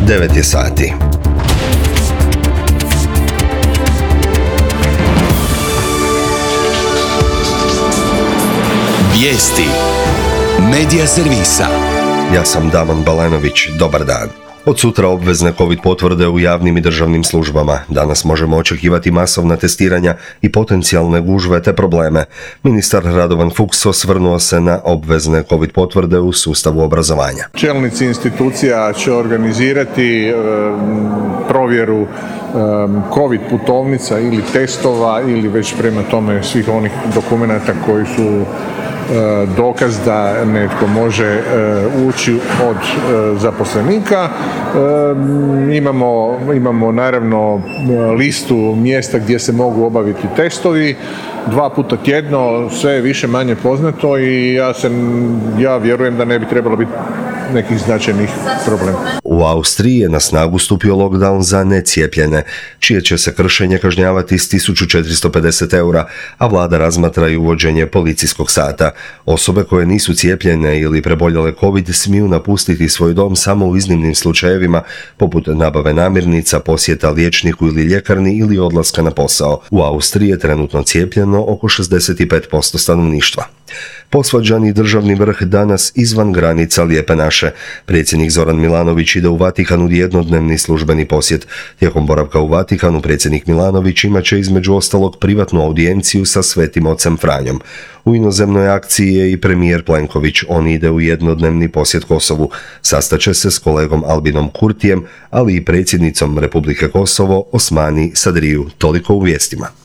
9 je sati. Vijesti Medija servisa. Ja sam Damon Balanović, dobar dan. Od sutra obvezne COVID potvrde u javnim i državnim službama. Danas možemo očekivati masovna testiranja i potencijalne gužve te probleme. Ministar Radovan Fuchs osvrnuo se na obvezne COVID potvrde u sustavu obrazovanja. Čelnici institucija će organizirati provjeru COVID putovnica ili testova ili već prema tome svih onih dokumenata koji su dokaz da netko može ući od zaposlenika. Imamo naravno listu mjesta gdje se mogu obaviti testovi. 2 puta tjedno, sve je više manje poznato i ja vjerujem da ne bi trebalo biti nekih značajnih problema. U Austriji je na snagu stupio lockdown za necijepljene, čije će se kršenje kažnjavati s 1450 eura, a vlada razmatra i uvođenje policijskog sata. Osobe koje nisu cijepljene ili preboljele COVID smiju napustiti svoj dom samo u iznimnim slučajevima, poput nabave namirnica, posjeta liječniku ili ljekarni ili odlaska na posao. U Austriji je trenutno cijepljeno oko 65% stanovništva. Posvađani državni vrh danas izvan granica Lijepe naše. Predsjednik Zoran Milanović ide u Vatikan u jednodnevni službeni posjet. Tijekom boravka u Vatikanu predsjednik Milanović imat će između ostalog privatnu audijenciju sa Svetim ocem Franjom. U inozemnoj akciji je i premijer Plenković. On ide u jednodnevni posjet Kosovu. Sastaće se s kolegom Albinom Kurtijem, ali i predsjednicom Republike Kosovo Osmani Sadriju. Toliko u vijestima.